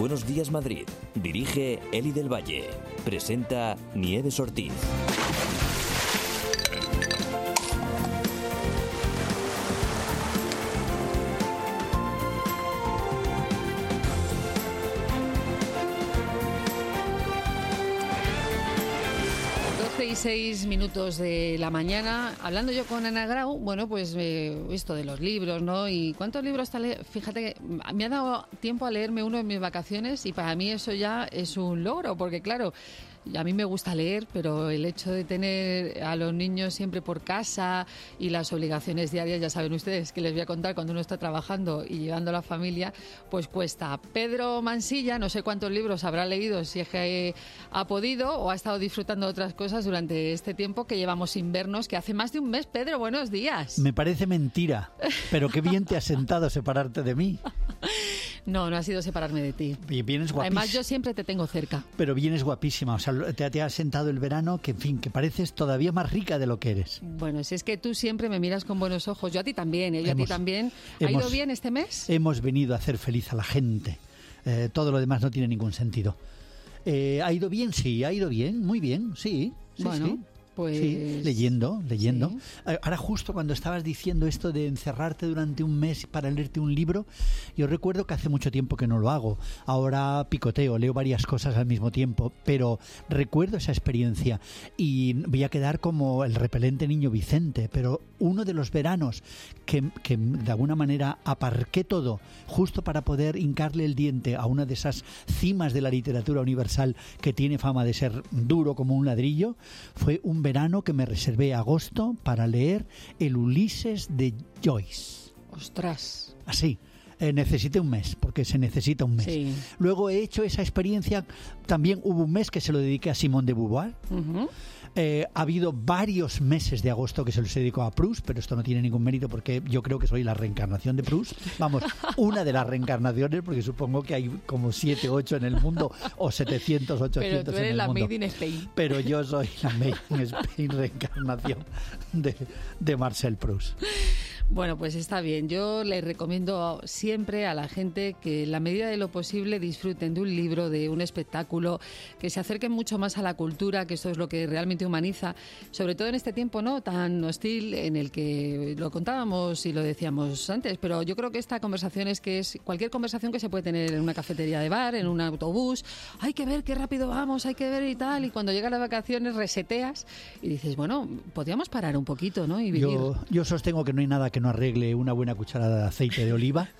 Buenos Días Madrid. Dirige Eli del Valle. Presenta Nieves Ortiz. Y 6 minutos de la mañana, hablando yo con Ana Grau, bueno, pues esto de los libros, ¿no? ¿Y cuántos libros Fíjate que me ha dado tiempo a leerme uno en mis vacaciones y para mí eso ya es un logro, porque claro, a mí me gusta leer, pero el hecho de tener a los niños siempre por casa y las obligaciones diarias, ya saben ustedes que les voy a contar cuando uno está trabajando y llevando a la familia, pues cuesta. Pedro Mansilla, no sé cuántos libros habrá leído, si es que ha podido o ha estado disfrutando de otras cosas durante este tiempo que llevamos sin vernos, que hace más de un mes. Pedro, buenos días. Me parece mentira, pero qué bien te has sentado separarte de mí. No ha sido separarme de ti. Vienes guapísima. Además, yo siempre te tengo cerca. Pero vienes guapísima, o sea, te ha sentado el verano que, en fin, que pareces todavía más rica de lo que eres. Bueno, si es que tú siempre me miras con buenos ojos. Yo a ti también, ¿eh? Yo a ti también. ¿Ha ido bien este mes? Hemos venido a hacer feliz a la gente. Todo lo demás no tiene ningún sentido. ¿Ha ido bien? Sí, ha ido bien, muy bien, sí. Bueno. Sí. Pues... Sí, leyendo. Sí. Ahora, justo cuando estabas diciendo esto de encerrarte durante un mes para leerte un libro, yo recuerdo que hace mucho tiempo que no lo hago. Ahora picoteo, leo varias cosas al mismo tiempo, pero recuerdo esa experiencia y voy a quedar como el repelente niño Vicente, pero uno de los veranos que de alguna manera aparqué todo justo para poder hincarle el diente a una de esas cimas de la literatura universal que tiene fama de ser duro como un ladrillo, fue un verano que me reservé agosto para leer el Ulises de Joyce. ¡Ostras! Así. Necesité un mes, porque se necesita un mes. Sí. Luego he hecho esa experiencia, también hubo un mes que se lo dediqué a Simone de Beauvoir. Uh-huh. Ha habido varios meses de agosto que se los dedico a Proust, pero esto no tiene ningún mérito porque yo creo que soy la reencarnación de Proust. Vamos, una de las reencarnaciones, porque supongo que hay como 7, 8 en el mundo, o 700, 800 en el mundo. Pero tú eres la Made in Spain. Pero yo soy la Made in Spain reencarnación de Marcel Proust. Bueno, pues está bien. Yo les recomiendo siempre a la gente que en la medida de lo posible disfruten de un libro, de un espectáculo, que se acerquen mucho más a la cultura, que eso es lo que realmente humaniza, sobre todo en este tiempo no tan hostil en el que lo contábamos y lo decíamos antes, pero yo creo que esta conversación es cualquier conversación que se puede tener en una cafetería de bar, en un autobús. Hay que ver qué rápido vamos, hay que ver y tal, y cuando llegan las vacaciones reseteas y dices, bueno, podríamos parar un poquito, ¿no? Y vivir. Yo sostengo que no hay nada que no arregle una buena cucharada de aceite de oliva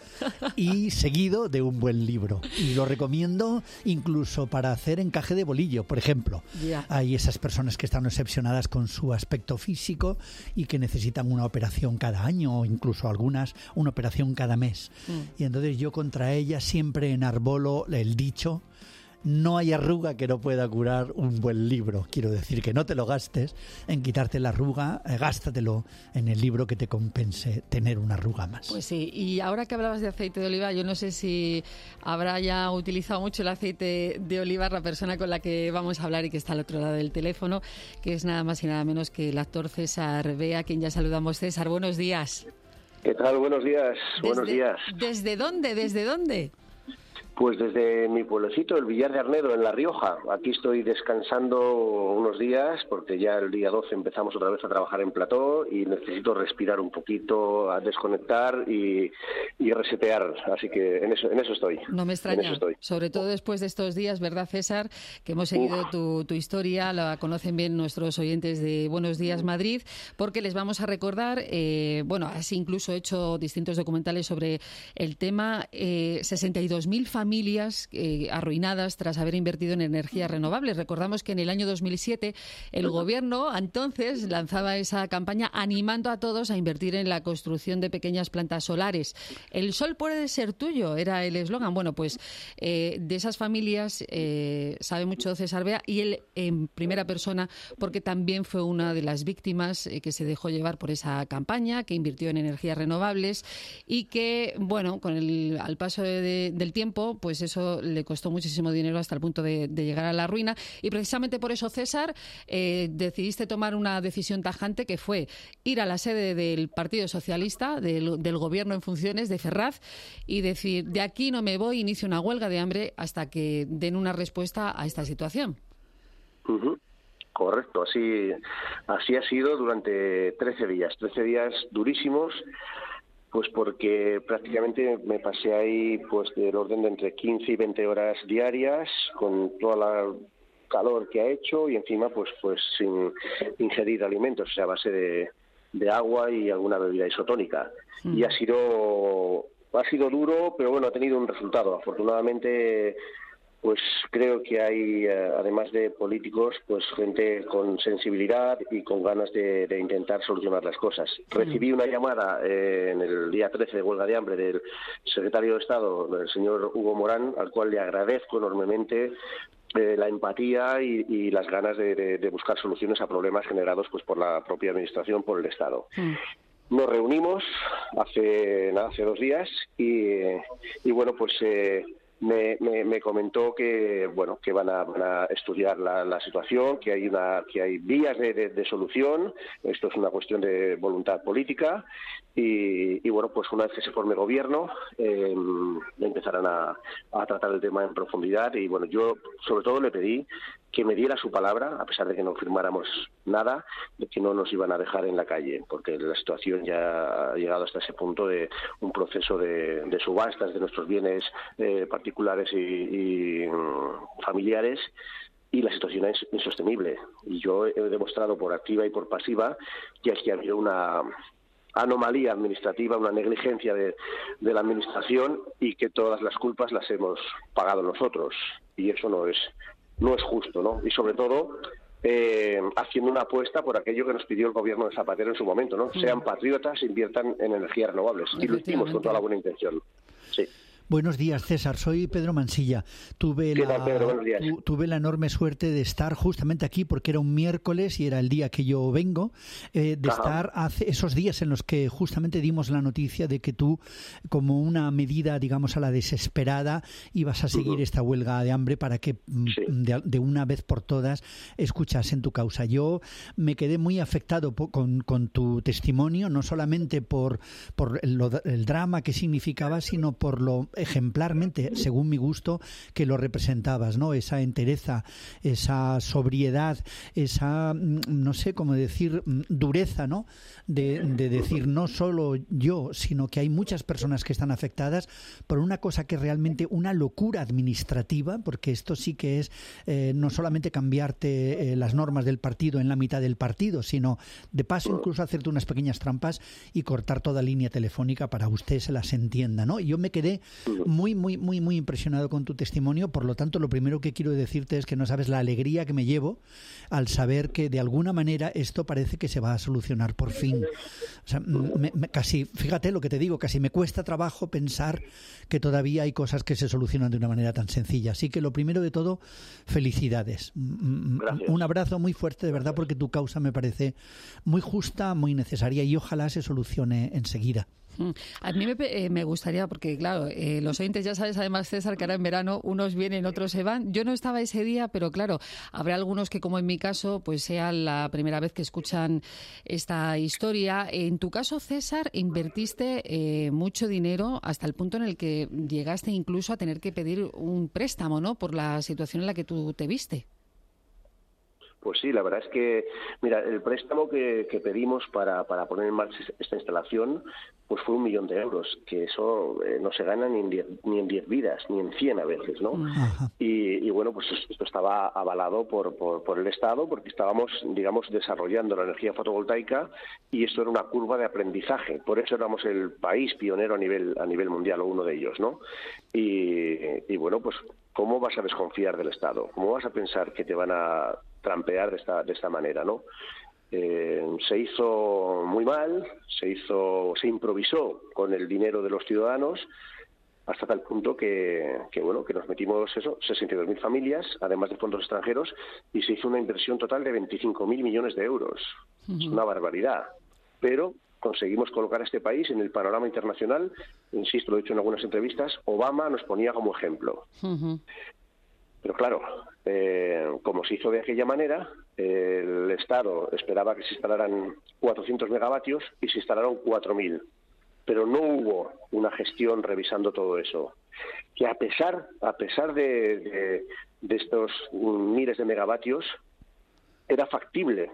y seguido de un buen libro. Y lo recomiendo incluso para hacer encaje de bolillo, por ejemplo. Yeah. Hay esas personas que están obsesionadas con su aspecto físico y que necesitan una operación cada año o incluso algunas una operación cada mes. Y entonces yo contra ellas siempre enarbolo el dicho: no hay arruga que no pueda curar un buen libro. Quiero decir que no te lo gastes en quitarte la arruga, gástatelo en el libro que te compense tener una arruga más. Pues sí, y ahora que hablabas de aceite de oliva, yo no sé si habrá ya utilizado mucho el aceite de oliva la persona con la que vamos a hablar y que está al otro lado del teléfono, que es nada más y nada menos que el actor César Bea, a quien ya saludamos. César, buenos días. ¿Qué tal? Buenos días. Buenos días. ¿Desde dónde? ¿Desde dónde? Pues desde mi pueblecito, el Villar de Arnedo, en La Rioja. Aquí estoy descansando unos días porque ya el día 12 empezamos otra vez a trabajar en plató y necesito respirar un poquito, a desconectar y resetear. Así que en eso estoy. No me extraña, sobre todo después de estos días, ¿verdad, César? Que hemos seguido tu historia, la conocen bien nuestros oyentes de Buenos Días Madrid, porque les vamos a recordar, has incluso hecho distintos documentales sobre el tema, 62.000 familias arruinadas tras haber invertido en energías renovables. Recordamos que en el año 2007 el gobierno entonces lanzaba esa campaña animando a todos a invertir en la construcción de pequeñas plantas solares. El sol puede ser tuyo, era el eslogan. Bueno, pues de esas familias sabe mucho César Bea, y él en primera persona, porque también fue una de las víctimas que se dejó llevar por esa campaña, que invirtió en energías renovables y que, bueno, al paso del tiempo, pues eso le costó muchísimo dinero hasta el punto de llegar a la ruina. Y precisamente por eso, César, decidiste tomar una decisión tajante, que fue ir a la sede del Partido Socialista, del gobierno en funciones de Ferraz, y decir, de aquí no me voy, inicio una huelga de hambre hasta que den una respuesta a esta situación. Correcto, así ha sido durante 13 días durísimos, pues porque prácticamente me pasé ahí pues del orden de entre 15 y 20 horas diarias, con toda la calor que ha hecho y encima pues sin ingerir alimentos, o sea, a base de agua y alguna bebida isotónica. Y ha sido duro, pero bueno, ha tenido un resultado. Afortunadamente, pues creo que hay, además de políticos, pues gente con sensibilidad y con ganas de intentar solucionar las cosas. Recibí una llamada en el día 13 de huelga de hambre del secretario de Estado, el señor Hugo Morán, al cual le agradezco enormemente la empatía y las ganas de buscar soluciones a problemas generados pues por la propia Administración, por el Estado. Nos reunimos hace 2 días y bueno, pues me comentó que bueno, que van a estudiar la situación, que hay vías de solución. Esto es una cuestión de voluntad política y bueno, pues una vez que se forme gobierno empezarán a tratar el tema en profundidad. Y bueno, yo sobre todo le pedí que me diera su palabra, a pesar de que no firmáramos nada, de que no nos iban a dejar en la calle, porque la situación ya ha llegado hasta ese punto de un proceso de subastas de nuestros bienes particulares y familiares, y la situación es insostenible. Y yo he demostrado por activa y por pasiva que aquí ha habido una anomalía administrativa, una negligencia de la Administración, y que todas las culpas las hemos pagado nosotros, y eso no es justo, ¿no? Y sobre todo haciendo una apuesta por aquello que nos pidió el gobierno de Zapatero en su momento, ¿no? Sean patriotas, inviertan en energías renovables, y lo hicimos con toda la buena intención. Sí. Buenos días, César. Soy Pedro Mansilla. Tuve la enorme suerte de estar justamente aquí porque era un miércoles y era el día que yo vengo, estar hace esos días en los que justamente dimos la noticia de que tú, como una medida, digamos, a la desesperada, ibas a seguir esta huelga de hambre para que de una vez por todas escuchasen tu causa. Yo me quedé muy afectado con tu testimonio, no solamente por el drama que significaba, sino por lo ejemplarmente, según mi gusto, que lo representabas, ¿no? Esa entereza, esa sobriedad, esa, no sé cómo decir, dureza, ¿no? De decir, no solo yo, sino que hay muchas personas que están afectadas por una cosa que es realmente una locura administrativa, porque esto sí que es no solamente cambiarte las normas del partido en la mitad del partido, sino de paso incluso hacerte unas pequeñas trampas y cortar toda línea telefónica para que usted se las entienda, ¿no? Y yo me quedé muy impresionado con tu testimonio. Por lo tanto, lo primero que quiero decirte es que no sabes la alegría que me llevo al saber que de alguna manera esto parece que se va a solucionar por fin. O sea, casi, fíjate lo que te digo, casi me cuesta trabajo pensar que todavía hay cosas que se solucionan de una manera tan sencilla. Así que lo primero de todo, felicidades. Gracias. Un abrazo muy fuerte, de verdad, porque tu causa me parece muy justa, muy necesaria, y ojalá se solucione enseguida. A mí me gustaría, porque claro, los oyentes ya sabes además, César, que ahora en verano unos vienen, otros se van. Yo no estaba ese día, pero claro, habrá algunos que, como en mi caso, pues sea la primera vez que escuchan esta historia. En tu caso, César, invertiste mucho dinero hasta el punto en el que llegaste incluso a tener que pedir un préstamo, ¿no?, por la situación en la que tú te viste. Pues sí, la verdad es que, mira, el préstamo que pedimos para poner en marcha esta instalación pues fue 1 millón de euros, que eso no se gana ni en 10 vidas, ni en 100 a veces, ¿no? Y bueno, pues esto estaba avalado por el Estado, porque estábamos, digamos, desarrollando la energía fotovoltaica, y esto era una curva de aprendizaje. Por eso éramos el país pionero a nivel mundial, o uno de ellos, ¿no? Y bueno, pues ¿cómo vas a desconfiar del Estado? ¿Cómo vas a pensar que te van a trampear de esta manera, ¿no? Se hizo muy mal, se improvisó con el dinero de los ciudadanos, hasta tal punto que nos metimos 62.000 familias, además de fondos extranjeros, y se hizo una inversión total de 25.000 millones de euros. Es una barbaridad. Pero conseguimos colocar a este país en el panorama internacional. Insisto, lo he dicho en algunas entrevistas, Obama nos ponía como ejemplo. Uh-huh. Pero claro, como se hizo de aquella manera, el Estado esperaba que se instalaran 400 megavatios y se instalaron 4.000. Pero no hubo una gestión revisando todo eso. Que a pesar de estos miles de megavatios, era factible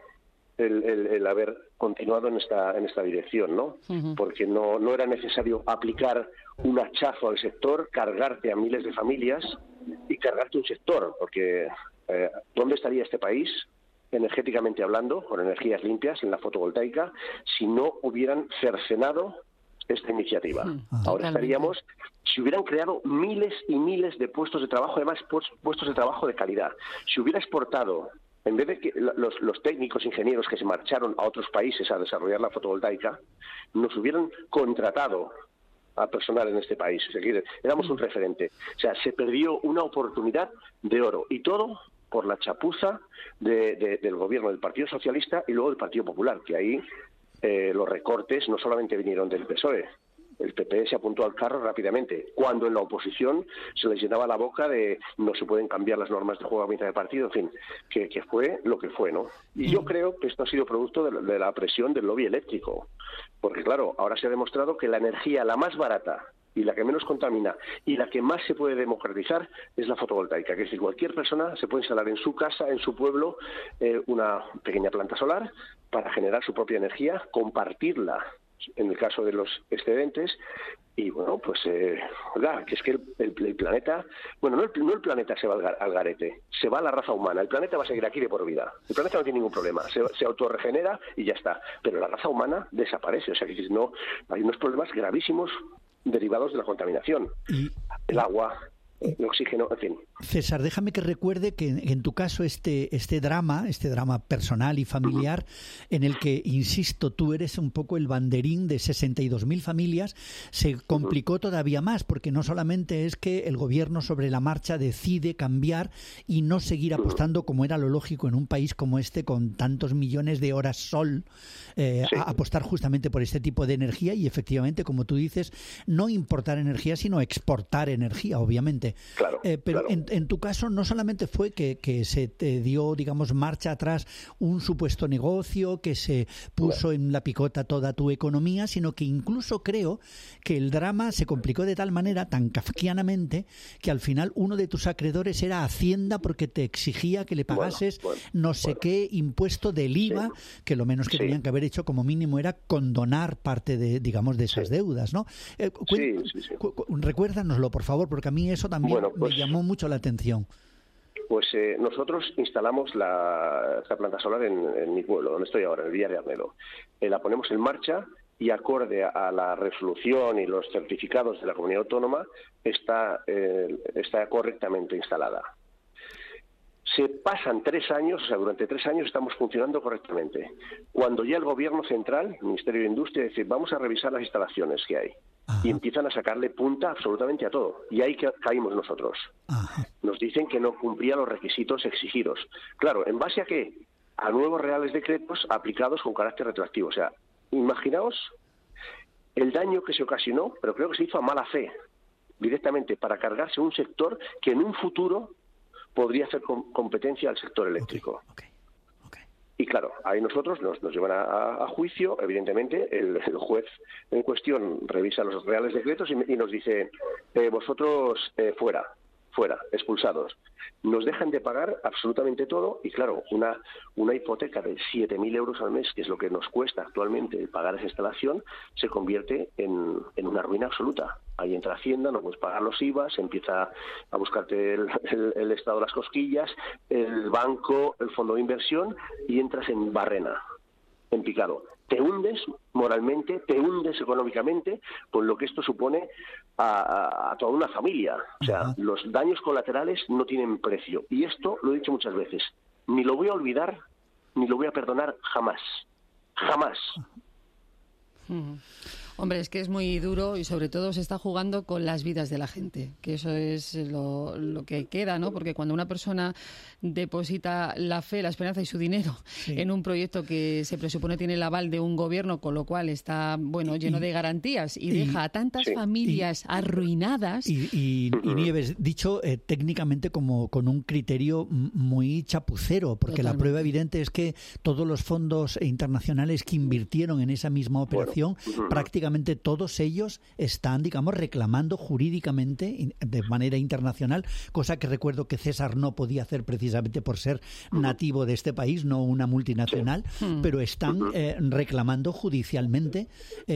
el haber continuado en esta dirección, ¿no? Uh-huh. Porque no era necesario aplicar un hachazo al sector, cargarte a miles de familias y cargarte un sector, porque ¿dónde estaría este país, energéticamente hablando, con energías limpias, en la fotovoltaica, si no hubieran cercenado esta iniciativa? Ahora estaríamos, si hubieran creado miles y miles de puestos de trabajo, además puestos de trabajo de calidad, si hubiera exportado, en vez de que los técnicos, ingenieros que se marcharon a otros países a desarrollar la fotovoltaica, nos hubieran contratado a personal en este país. Es decir, éramos un referente. O sea, se perdió una oportunidad de oro, y todo por la chapuza del gobierno del Partido Socialista y luego del Partido Popular, que ahí los recortes no solamente vinieron del PSOE. El PP se apuntó al carro rápidamente, cuando en la oposición se les llenaba la boca de no se pueden cambiar las normas de juego a mitad de partido, en fin, que fue lo que fue, ¿no? Y yo creo que esto ha sido producto de la presión del lobby eléctrico, porque claro, ahora se ha demostrado que la energía, la más barata y la que menos contamina y la que más se puede democratizar es la fotovoltaica, que es decir, cualquier persona se puede instalar en su casa, en su pueblo, una pequeña planta solar para generar su propia energía, compartirla en el caso de los excedentes, y bueno, pues ¿verdad? Que es que el planeta, bueno, no el planeta se va al garete, se va a la raza humana. El planeta va a seguir aquí de por vida. El planeta no tiene ningún problema, se autorregenera y ya está. Pero la raza humana desaparece, o sea que no, hay unos problemas gravísimos derivados de la contaminación. El agua, el oxígeno, en fin. César, déjame que recuerde que en tu caso este drama personal y familiar, en el que, insisto, tú eres un poco el banderín de 62.000 familias, se complicó todavía más, porque no solamente es que el gobierno sobre la marcha decide cambiar y no seguir apostando como era lo lógico en un país como este, con tantos millones de horas sol, a apostar justamente por este tipo de energía y, efectivamente, como tú dices, no importar energía, sino exportar energía, obviamente. Claro, pero claro. En tu caso no solamente fue que se te dio, digamos, marcha atrás un supuesto negocio, que se puso en la picota toda tu economía, sino que incluso creo que el drama se complicó de tal manera, tan kafkianamente, que al final uno de tus acreedores era Hacienda, porque te exigía que le pagases qué impuesto del IVA, que lo menos que tenían que haber hecho como mínimo era condonar parte de, digamos, de esas deudas, ¿no? Recuérdanoslo, por favor, porque a mí eso también me llamó mucho la atención. Pues nosotros instalamos esta planta solar en mi pueblo, donde estoy ahora, en el Villar de Arnedo. La ponemos en marcha y, acorde a la resolución y los certificados de la comunidad autónoma, está correctamente instalada. Se pasan 3 años, o sea, durante 3 años estamos funcionando correctamente. Cuando ya el Gobierno Central, el Ministerio de Industria, dice, vamos a revisar las instalaciones que hay. Ajá. Y empiezan a sacarle punta absolutamente a todo. Y ahí caímos nosotros. Ajá. Nos dicen que no cumplía los requisitos exigidos. Claro, ¿en base a qué? A nuevos reales decretos aplicados con carácter retroactivo. O sea, imaginaos el daño que se ocasionó, pero creo que se hizo a mala fe, directamente para cargarse un sector que en un futuro podría hacer competencia al sector eléctrico. Okay. Y claro, ahí nosotros nos llevan a juicio. Evidentemente, el juez en cuestión revisa los reales decretos y nos dice, vosotros fuera, expulsados. Nos dejan de pagar absolutamente todo y, claro, una hipoteca de 7.000 euros al mes, que es lo que nos cuesta actualmente pagar esa instalación, se convierte en una ruina absoluta. Ahí entra Hacienda, no puedes pagar los IVA, se empieza a buscarte el Estado las cosquillas, el banco, el fondo de inversión, y entras en barrena, en picado. Te hundes moralmente, te hundes económicamente, con lo que esto supone a toda una familia. O sea, los daños colaterales no tienen precio. Y esto, lo he dicho muchas veces, ni lo voy a olvidar, ni lo voy a perdonar jamás. Jamás. Hombre, es que es muy duro y sobre todo se está jugando con las vidas de la gente, que eso es lo que queda, ¿no? Porque cuando una persona deposita la fe, la esperanza y su dinero en un proyecto que se presupone tiene el aval de un gobierno, con lo cual está, bueno, lleno de garantías y deja a tantas familias arruinadas. Y Nieves, dicho técnicamente como con un criterio muy chapucero, porque la prueba evidente es que todos los fondos internacionales que invirtieron en esa misma operación, prácticamente todos ellos están, digamos, reclamando jurídicamente de manera internacional, cosa que recuerdo que César no podía hacer precisamente por ser nativo de este país, no una multinacional, pero están reclamando judicialmente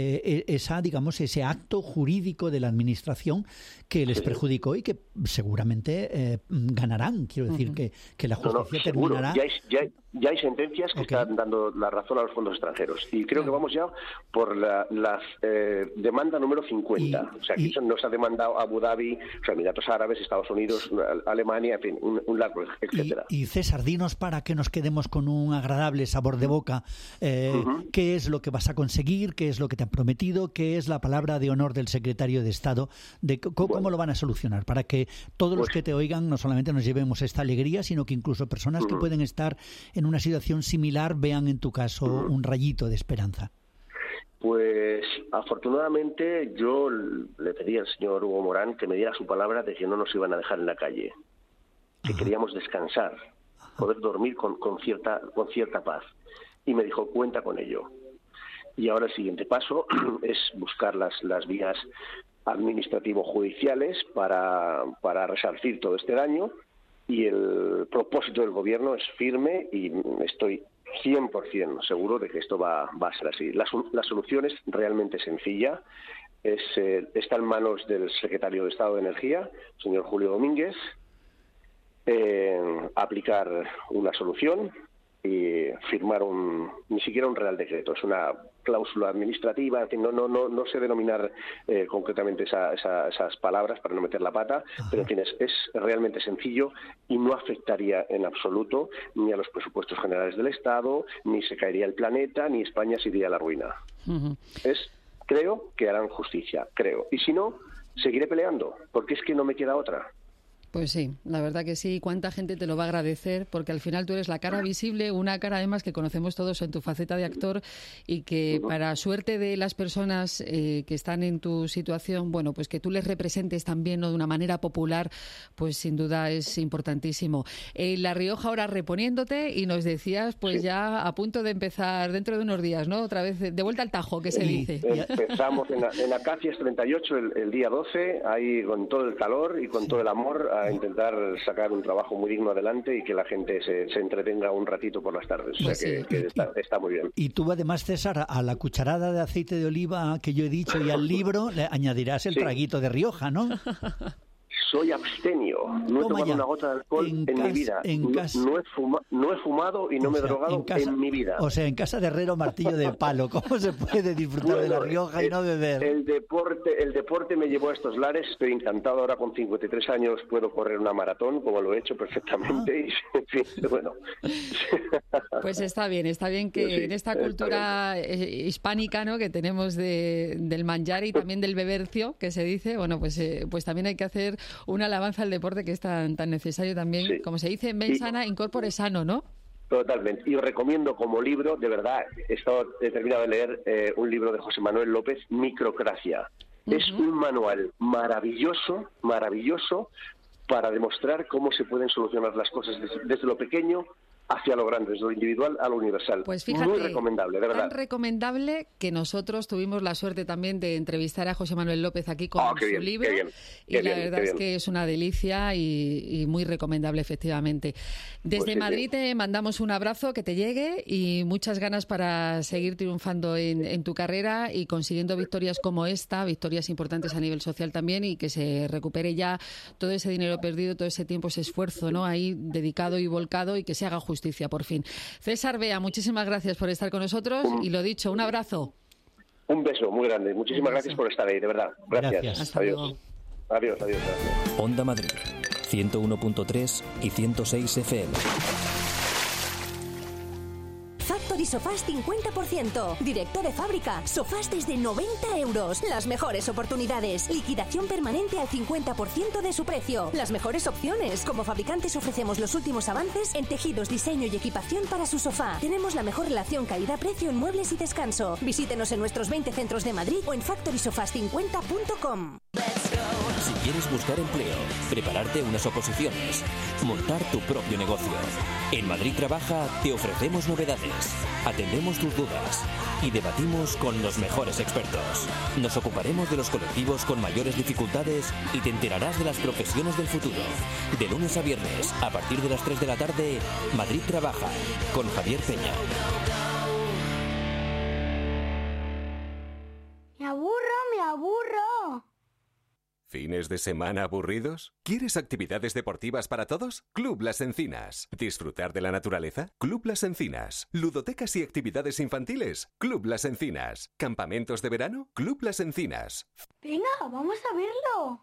ese acto jurídico de la administración que les perjudicó y que seguramente ganarán. Quiero decir que la justicia terminará. Ya hay sentencias que están dando la razón a los fondos extranjeros y creo que vamos ya por la demanda número 50. O sea, aquí nos ha demandado Abu Dhabi, o sea, Emiratos Árabes, Estados Unidos, Alemania, en fin, un largo etcétera. Y César, dinos para que nos quedemos con un agradable sabor de boca, ¿qué es lo que vas a conseguir? ¿Qué es lo que te han prometido? ¿Qué es la palabra de honor del secretario de Estado? ¿Cómo lo van a solucionar? Para que todos los que te oigan no solamente nos llevemos esta alegría, sino que incluso personas que pueden estar en una situación similar vean en tu caso un rayito de esperanza. Pues afortunadamente yo le pedí al señor Hugo Morán que me diera su palabra de que no nos iban a dejar en la calle, que queríamos descansar, poder dormir con cierta paz. Y me dijo, cuenta con ello. Y ahora el siguiente paso es buscar las vías administrativo-judiciales para resarcir todo este daño. Y el propósito del gobierno es firme y estoy 100% seguro de que esto va a ser así. La solución es realmente sencilla. Está en manos del secretario de Estado de Energía, señor Julio Domínguez, aplicar una solución y firmar ni siquiera un real decreto, es una cláusula administrativa, en fin, no sé denominar concretamente esas palabras para no meter la pata, pero en fin, es realmente sencillo y no afectaría en absoluto ni a los presupuestos generales del Estado, ni se caería el planeta, ni España se iría a la ruina. Creo que harán justicia, creo, y si no, seguiré peleando, porque es que no me queda otra. Pues sí, la verdad que sí. ¿Cuánta gente te lo va a agradecer? Porque al final tú eres la cara visible, una cara además que conocemos todos en tu faceta de actor y que para suerte de las personas que están en tu situación, bueno, pues que tú les representes también, ¿no?, de una manera popular, pues sin duda es importantísimo. La Rioja ahora reponiéndote y nos decías, pues ya a punto de empezar dentro de unos días, ¿no? Otra vez de vuelta al Tajo, que se dice. Empezamos en Acacias 38 el día 12, ahí con todo el calor y con todo el amor a intentar sacar un trabajo muy digno adelante y que la gente se entretenga un ratito por las tardes. O sea que está muy bien. Y tú además, César, a la cucharada de aceite de oliva que yo he dicho y al libro le añadirás el traguito de Rioja, ¿no? Soy abstemio, no he tomado una gota de alcohol en mi vida, no he fumado y no me he drogado en mi vida. O sea, en casa de herrero martillo de palo, ¿cómo se puede disfrutar de la Rioja y no beber? El deporte me llevó a estos lares, estoy encantado, ahora con 53 años puedo correr una maratón, como lo he hecho perfectamente, y en fin, bueno. Pues está bien que en esta cultura hispánica, ¿no?, que tenemos del manjar y también del bebercio, que se dice, bueno, pues también hay que hacer una alabanza al deporte que es tan necesario también, como se dice, mens sana in corpore sano, ¿no? Totalmente. Y os recomiendo como libro, de verdad, he terminado de leer un libro de José Manuel López, Microcracia. Es un manual maravilloso para demostrar cómo se pueden solucionar las cosas desde lo pequeño hacia lo grande, desde lo individual a lo universal. Pues fíjate, muy recomendable, de verdad. Tan recomendable que nosotros tuvimos la suerte también de entrevistar a José Manuel López aquí con su libro. Y la verdad es que es una delicia y muy recomendable, efectivamente. Desde Madrid te mandamos un abrazo, que te llegue, y muchas ganas para seguir triunfando en tu carrera y consiguiendo victorias como esta, victorias importantes a nivel social también, y que se recupere ya todo ese dinero perdido, todo ese tiempo, ese esfuerzo, ¿no?, ahí dedicado y volcado, y que se haga justicia, por fin. César Bea, muchísimas gracias por estar con nosotros y lo dicho, un abrazo. Un beso muy grande. Muchísimas gracias por estar ahí, de verdad. Gracias. Hasta luego. Adiós. Onda Madrid, 101.3 y 106 FM. Factory Sofás 50%. Directo de fábrica. Sofás desde 90 euros. Las mejores oportunidades. Liquidación permanente al 50% de su precio. Las mejores opciones. Como fabricantes ofrecemos los últimos avances en tejidos, diseño y equipación para su sofá. Tenemos la mejor relación calidad-precio en muebles y descanso. Visítenos en nuestros 20 centros de Madrid o en factorysofas50.com. Si quieres buscar empleo, prepararte unas oposiciones, montar tu propio negocio. En Madrid Trabaja te ofrecemos novedades, atendemos tus dudas y debatimos con los mejores expertos. Nos ocuparemos de los colectivos con mayores dificultades y te enterarás de las profesiones del futuro. De lunes a viernes, a partir de las 3 de la tarde, Madrid Trabaja, con Javier Peña. Me aburro. ¿Fines de semana aburridos? ¿Quieres actividades deportivas para todos? Club Las Encinas. ¿Disfrutar de la naturaleza? Club Las Encinas. ¿Ludotecas y actividades infantiles? Club Las Encinas. ¿Campamentos de verano? Club Las Encinas. Venga, vamos a verlo.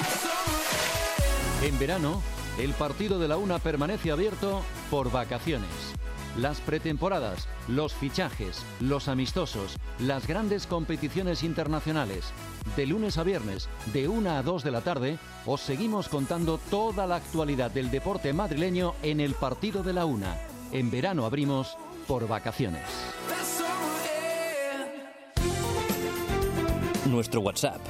En verano, el partido de la UNA permanece abierto por vacaciones. Las pretemporadas, los fichajes, los amistosos, las grandes competiciones internacionales. De lunes a viernes, de 1 a 2 de la tarde, os seguimos contando toda la actualidad del deporte madrileño en el partido de la UNA. En verano abrimos por vacaciones. Nuestro WhatsApp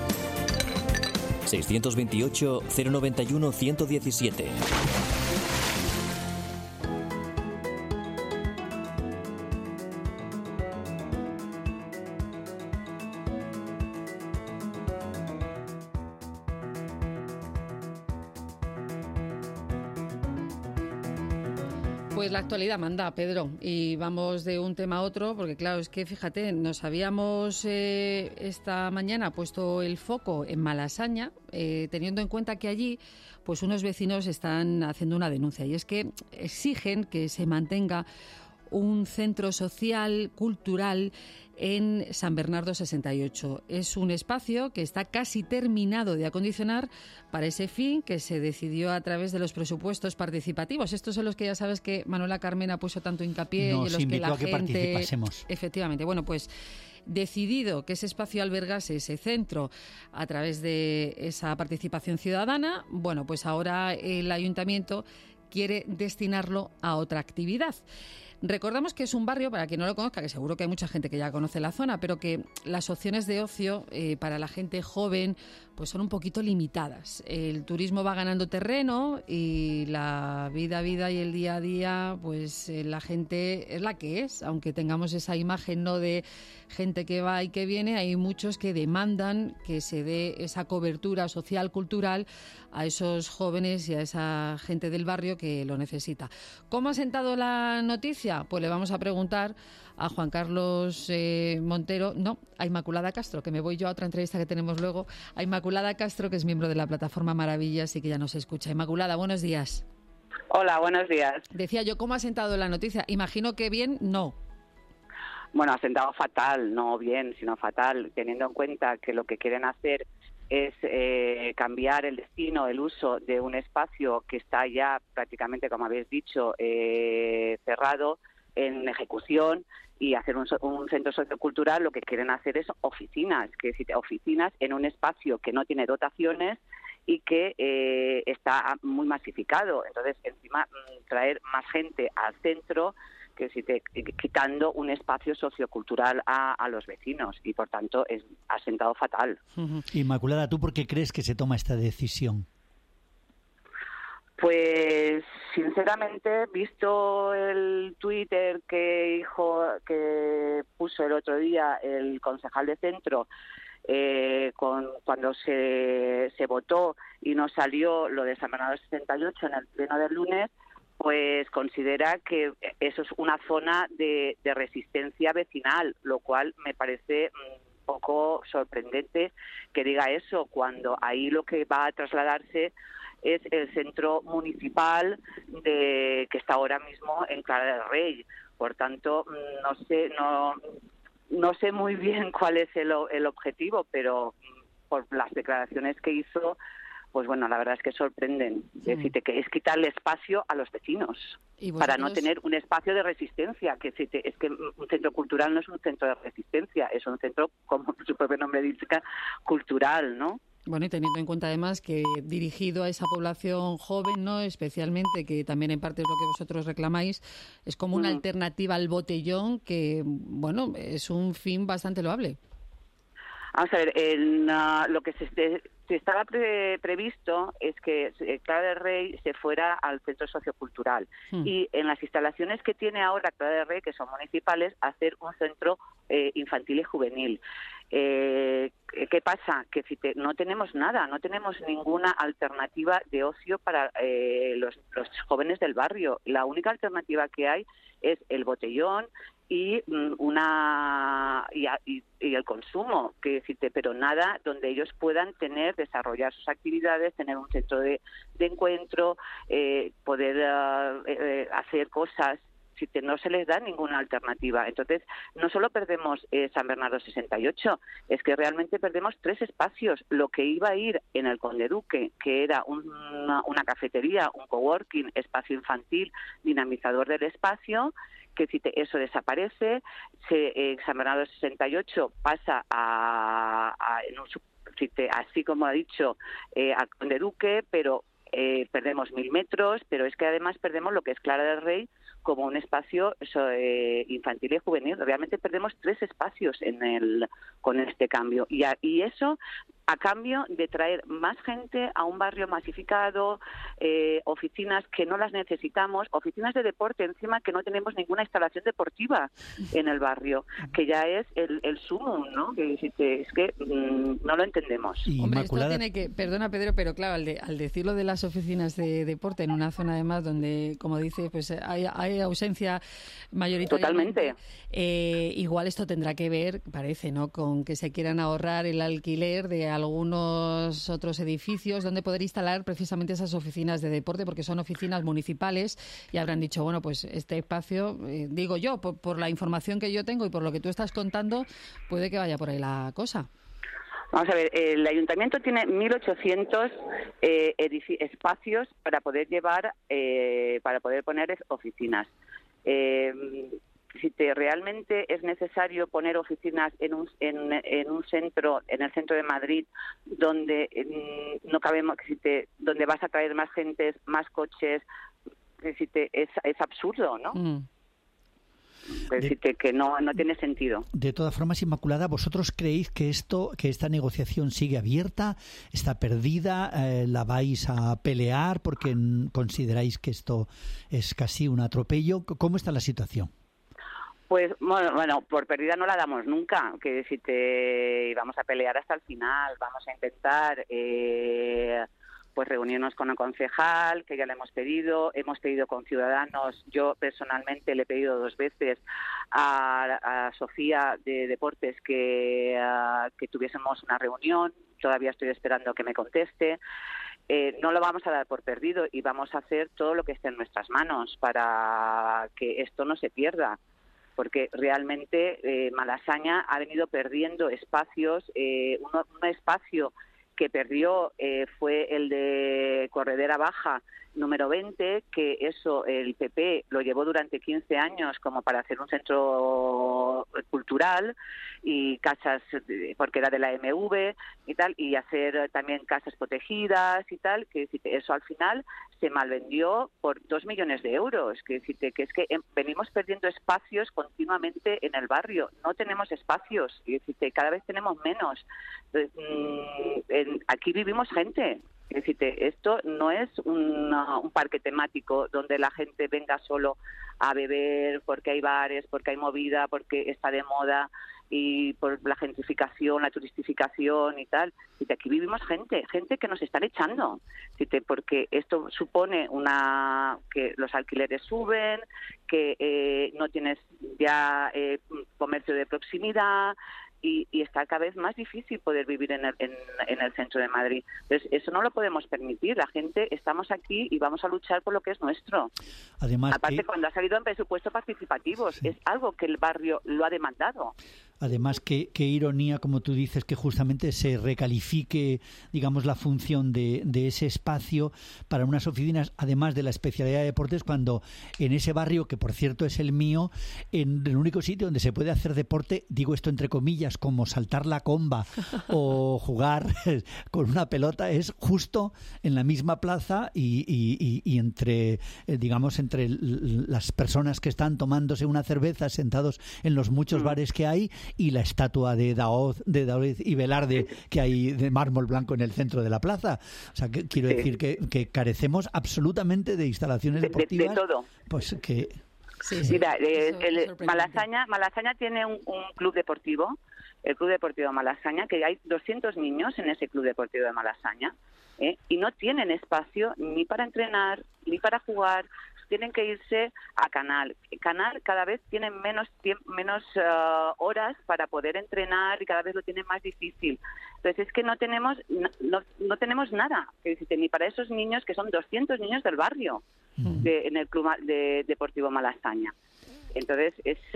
628 091 117. Pues la actualidad manda, Pedro, y vamos de un tema a otro, porque claro, es que fíjate, nos habíamos esta mañana puesto el foco en Malasaña, teniendo en cuenta que allí pues unos vecinos están haciendo una denuncia, y es que exigen que se mantenga un centro social, cultural, en San Bernardo 68. Es un espacio que está casi terminado de acondicionar para ese fin, que se decidió a través de los presupuestos participativos. Estos son los que ya sabes que Manuela Carmena puso tanto hincapié y en los que la gente... participásemos. Efectivamente. Bueno, pues decidido que ese espacio albergase ese centro a través de esa participación ciudadana, bueno, pues ahora el ayuntamiento quiere destinarlo a otra actividad. Recordamos que es un barrio, para quien no lo conozca, que seguro que hay mucha gente que ya conoce la zona, pero que las opciones de ocio para la gente joven pues son un poquito limitadas. El turismo va ganando terreno y la vida y el día a día, pues la gente es la que es. Aunque tengamos esa imagen, ¿no?, de gente que va y que viene, hay muchos que demandan que se dé esa cobertura social, cultural a esos jóvenes y a esa gente del barrio que lo necesita. ¿Cómo ha sentado la noticia? Pues le vamos a preguntar a Juan Carlos Montero, no, a Inmaculada Castro, que me voy yo a otra entrevista que tenemos luego, a Inmaculada Castro, que es miembro de la plataforma Maravillas y que ya nos escucha. Inmaculada, buenos días. Hola, buenos días. Decía yo, ¿cómo ha sentado la noticia? Imagino que bien, no. Bueno, ha sentado fatal, no bien, sino fatal, teniendo en cuenta que lo que quieren hacer es cambiar el destino, el uso de un espacio que está ya prácticamente, como habéis dicho, cerrado, en ejecución, y hacer un centro sociocultural. Lo que quieren hacer es oficinas en un espacio que no tiene dotaciones y que está muy masificado. Entonces, encima, traer más gente al centro, quitando un espacio sociocultural a los vecinos, y por tanto ha sentado fatal. Inmaculada, ¿tú por qué crees que se toma esta decisión? Pues sinceramente, visto el Twitter que puso el otro día el concejal de centro, cuando se votó y nos salió lo de San Bernardo 68 en el pleno del lunes, pues considera que eso es una zona de resistencia vecinal, lo cual me parece un poco sorprendente que diga eso, cuando ahí lo que va a trasladarse es el centro municipal que está ahora mismo en Clara del Rey. Por tanto, no sé muy bien cuál es el objetivo, pero por las declaraciones que hizo, pues bueno, la verdad es que sorprenden. Es decir, que es quitarle espacio a los vecinos para no tener un espacio de resistencia. Es que un centro cultural no es un centro de resistencia, es un centro, como su propio nombre dice, cultural, ¿no? Bueno, y teniendo en cuenta además que dirigido a esa población joven, ¿no?, especialmente, que también en parte es lo que vosotros reclamáis, es como una alternativa al botellón que, bueno, es un fin bastante loable. Vamos a ver, lo que se estaba previsto es que Clara del Rey se fuera al centro sociocultural y en las instalaciones que tiene ahora Clara del Rey, que son municipales, hacer un centro infantil y juvenil. ¿Qué pasa? Que no tenemos nada, no tenemos ninguna alternativa de ocio para los jóvenes del barrio. La única alternativa que hay es el botellón y el consumo, pero nada donde ellos puedan desarrollar sus actividades, tener un centro de encuentro, poder hacer cosas. No se les da ninguna alternativa. Entonces, no solo perdemos San Bernardo 68, es que realmente perdemos 3 espacios. Lo que iba a ir en el Conde Duque, que era una cafetería, un coworking, espacio infantil, dinamizador del espacio, que eso desaparece. San Bernardo 68 pasa así como ha dicho, al Conde Duque, pero perdemos 1000 metros, pero es que además perdemos lo que es Clara del Rey como un espacio infantil y juvenil. Realmente perdemos 3 espacios con este cambio. Y eso a cambio de traer más gente a un barrio masificado, oficinas que no las necesitamos, oficinas de deporte encima que no tenemos ninguna instalación deportiva en el barrio, que ya es el sumum, ¿no? Que es que no lo entendemos. Hombre, esto tiene que, perdona Pedro, pero claro, al decirlo de las oficinas de deporte en una zona además donde, como dice, pues hay ausencia mayoritaria. Totalmente. Igual esto tendrá que ver, parece, ¿no?, con que se quieran ahorrar el alquiler de algunos otros edificios donde poder instalar precisamente esas oficinas de deporte, porque son oficinas municipales y habrán dicho, bueno, pues este espacio, digo yo, por la información que yo tengo y por lo que tú estás contando, puede que vaya por ahí la cosa. Vamos a ver, el ayuntamiento tiene 1.800 espacios para poder para poder poner oficinas. Realmente es necesario poner oficinas en un centro, en el centro de Madrid, donde no cabemos, donde vas a traer más gentes, más coches, es absurdo, ¿no? Que no tiene sentido. De todas formas, Inmaculada, ¿vosotros creéis que esta negociación sigue abierta, está perdida, la vais a pelear porque consideráis que esto es casi un atropello? ¿Cómo está la situación? Pues bueno, por perdida no la damos nunca, que vamos a pelear hasta el final, vamos a intentar pues reunirnos con el concejal, que ya le hemos pedido con Ciudadanos. Yo personalmente le he pedido 2 veces a Sofía de Deportes que tuviésemos una reunión. Todavía estoy esperando que me conteste. No lo vamos a dar por perdido y vamos a hacer todo lo que esté en nuestras manos para que esto no se pierda, porque realmente Malasaña ha venido perdiendo espacios. Un espacio que perdió fue el de Corredera Baja, número 20, que eso el PP lo llevó durante 15 años como para hacer un centro cultural y casas, porque era de la MV y tal, y hacer también casas protegidas y tal, que eso al final se malvendió por 2 millones de euros, que es que venimos perdiendo espacios continuamente en el barrio, no tenemos espacios, cada vez tenemos menos. Aquí vivimos gente. Es decir, esto no es un parque temático donde la gente venga solo a beber porque hay bares, porque hay movida, porque está de moda y por la gentrificación, la turistificación y tal. Aquí vivimos gente que nos están echando, porque esto supone que los alquileres suben, que no tienes ya comercio de proximidad. Y está cada vez más difícil poder vivir en el centro de Madrid. Entonces, eso no lo podemos permitir. La gente, estamos aquí y vamos a luchar por lo que es nuestro. Además, aparte, cuando ha salido en presupuestos participativos, sí, es algo que el barrio lo ha demandado. Además, qué ironía, como tú dices, que justamente se recalifique, digamos, la función de ese espacio para unas oficinas, además de la especialidad de deportes, cuando en ese barrio, que por cierto es el mío, en el único sitio donde se puede hacer deporte, digo esto entre comillas, como saltar la comba o jugar con una pelota, es justo en la misma plaza y entre, digamos, entre las personas que están tomándose una cerveza sentados en los muchos bares que hay y la estatua de Daoíz y Velarde que hay de mármol blanco en el centro de la plaza. O sea, que quiero decir que carecemos absolutamente de instalaciones deportivas. De todo. Pues que... Sí. Mira, Malasaña tiene un club deportivo, el Club Deportivo Malasaña, que hay 200 niños en ese Club Deportivo de Malasaña, y no tienen espacio ni para entrenar, ni para jugar. Tienen que irse a Canal. Canal cada vez tiene menos horas para poder entrenar y cada vez lo tiene más difícil. Entonces es que no tenemos nada, ni para esos niños, que son 200 niños del barrio en el Club Deportivo Malasaña. Entonces